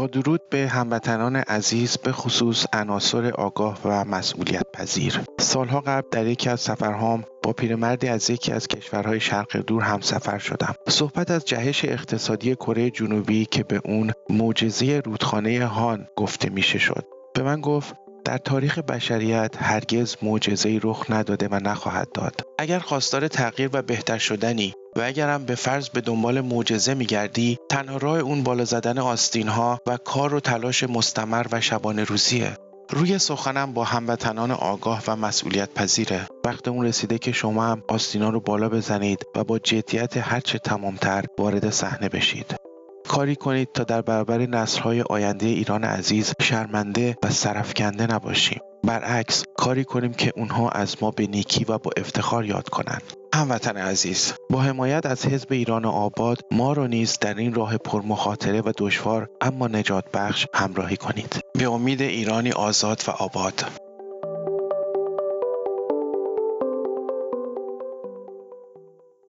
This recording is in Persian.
درود به هموطنان عزیز، به خصوص عناصر آگاه و مسئولیت پذیر. سالها قبل در یکی از سفرهام با پیرمردی از یکی از کشورهای شرق دور همسفر شدم. صحبت از جهش اقتصادی کره جنوبی که به اون معجزه رودخانه هان گفته میشه شد. به من گفت در تاریخ بشریت هرگز معجزه‌ای رخ نداده و نخواهد داد. اگر خواستار تغییر و بهتر شدنی و اگرم به فرض به دنبال معجزه میگردی، تنها راه اون بالا زدن آستین‌ها و کار و تلاش مستمر و شبانه روزیه. روی سخنم با هموطنان آگاه و مسئولیت پذیره. وقت اون رسیده که شما هم آستینا رو بالا بزنید و با جدیت هرچه تمام‌تر وارد صحنه بشید. کاری کنید تا در برابر نسل‌های آینده ایران عزیز شرمنده و سرفکنده نباشیم. برعکس، کاری کنیم که اونها از ما به نیکی و با افتخار یاد کنند. هموطن عزیز، با حمایت از حزب ایران آباد ما رو نیز در این راه پرمخاطره و دشوار اما نجات بخش همراهی کنید. به امید ایرانی آزاد و آباد.